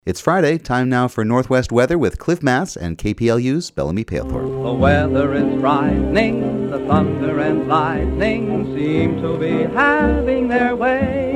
It's Friday, time now for Northwest weather with Cliff Mass and KPLU's Bellamy Palethorpe. The weather is frightening, the thunder and lightning seem to be having their way.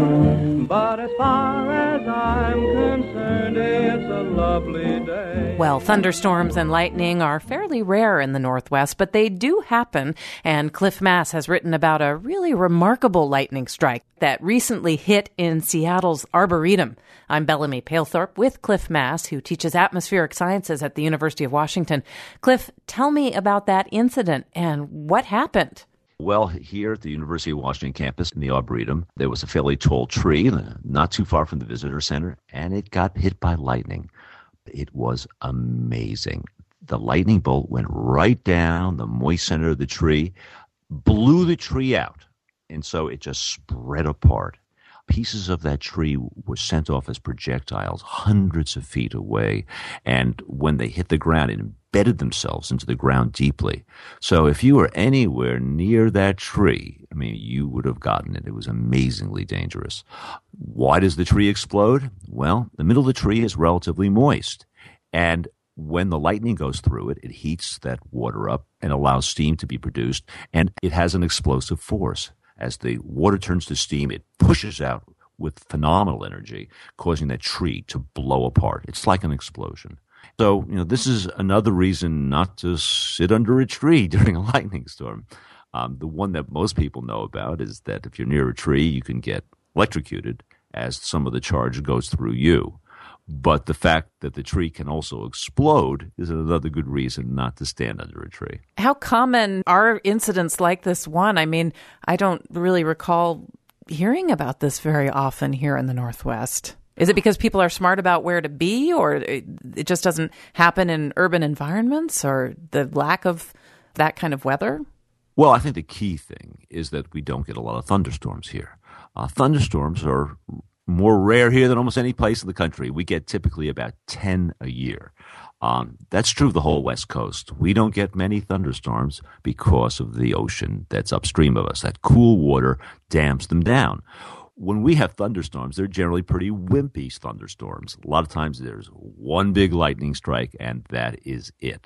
But as far as I'm concerned, it's a lovely day. Well, thunderstorms and lightning are fairly rare in the Northwest, but they do happen, and Cliff Mass has written about a really remarkable lightning strike that recently hit in Seattle's Arboretum. I'm Bellamy Palethorpe with Cliff Mass, who teaches atmospheric sciences at the University of Washington. Cliff, tell me about that incident and what happened. Well, here at the University of Washington campus in the Arboretum, there was a fairly tall tree not too far from the visitor center, and it got hit by lightning. It was amazing. The lightning bolt went right down the moist center of the tree, blew the tree out, and so it just spread apart. Pieces of that tree were sent off as projectiles hundreds of feet away, and when they hit the ground, it embedded themselves into the ground deeply. So if you were anywhere near that tree, you would have gotten it. It was amazingly dangerous. Why does the tree explode? Well, the middle of the tree is relatively moist, and when the lightning goes through it, it heats that water up and allows steam to be produced, and it has an explosive force. As the water turns to steam, it pushes out with phenomenal energy, causing that tree to blow apart. It's like an explosion. So, this is another reason not to sit under a tree during a lightning storm. The one that most people know about is that if you're near a tree, you can get electrocuted as some of the charge goes through you. But the fact that the tree can also explode is another good reason not to stand under a tree. How common are incidents like this one? I don't really recall hearing about this very often here in the Northwest. Is it because people are smart about where to be, or it just doesn't happen in urban environments, or the lack of that kind of weather? Well, I think the key thing is that we don't get a lot of thunderstorms here. Thunderstorms are more rare here than almost any place in the country. We get typically about 10 a year. That's true of the whole West Coast. We don't get many thunderstorms because of the ocean that's upstream of us. That cool water dams them down. When we have thunderstorms, they're generally pretty wimpy thunderstorms. A lot of times there's one big lightning strike, and that is it.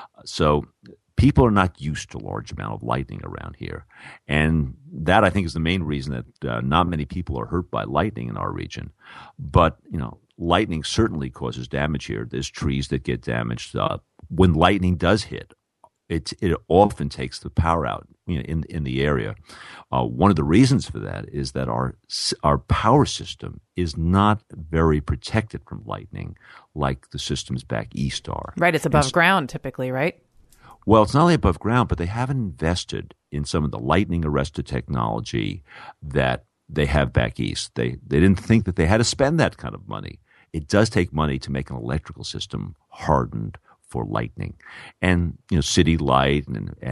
So people are not used to a large amount of lightning around here. And that, I think, is the main reason that not many people are hurt by lightning in our region. But, lightning certainly causes damage here. There's trees that get damaged. When lightning does hit, it often takes the power out in the area. One of the reasons for that is that our power system is not very protected from lightning like the systems back east are. Right, it's above ground typically, right? Well, it's not only above ground, but they haven't invested in some of the lightning arrestor technology that they have back east. They didn't think that they had to spend that kind of money. It does take money to make an electrical system hardened for lightning. And, City Light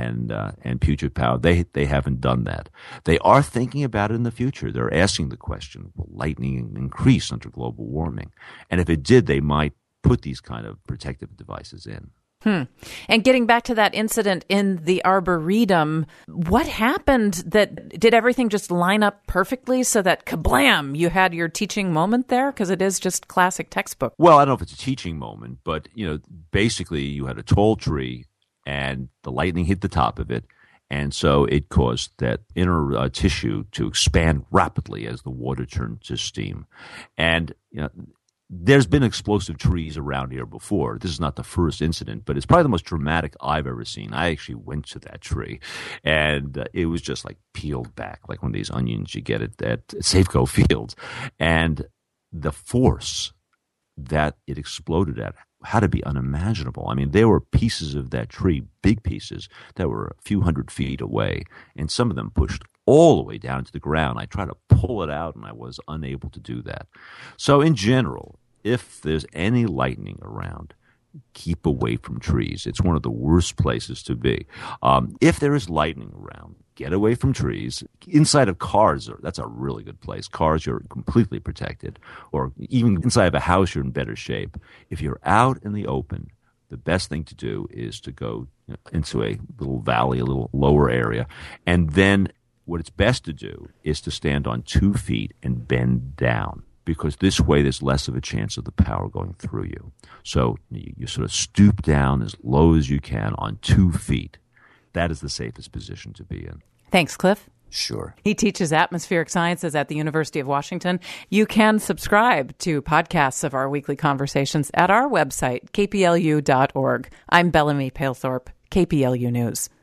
and Puget Power, they haven't done that. They are thinking about it in the future. They're asking the question, will lightning increase under global warming? And if it did, they might put these kind of protective devices in. And getting back to that incident in the Arboretum, what happened did everything just line up perfectly so that kablam, you had your teaching moment there? Because it is just classic textbook. Well, I don't know if it's a teaching moment, but, basically you had a tall tree and the lightning hit the top of it. And so it caused that inner tissue to expand rapidly as the water turned to steam. And, there's been explosive trees around here before. This is not the first incident, but it's probably the most dramatic I've ever seen. I actually went to that tree, and it was just like peeled back, like one of these onions you get at Safeco Fields. And the force that it exploded at had to be unimaginable. There were pieces of that tree, big pieces, that were a few hundred feet away, and some of them pushed all the way down to the ground. I tried to pull it out, and I was unable to do that. So in general, if there's any lightning around, keep away from trees. It's one of the worst places to be. If there is lightning around, get away from trees. Inside of cars, that's a really good place. Cars, you're completely protected. Or even inside of a house, you're in better shape. If you're out in the open, the best thing to do is to go into a little valley, a little lower area, and then what it's best to do is to stand on 2 feet and bend down. because this way there's less of a chance of the power going through you. So you sort of stoop down as low as you can on 2 feet. That is the safest position to be in. Thanks, Cliff. Sure. He teaches atmospheric sciences at the University of Washington. You can subscribe to podcasts of our weekly conversations at our website, kplu.org. I'm Bellamy Palethorpe, KPLU News.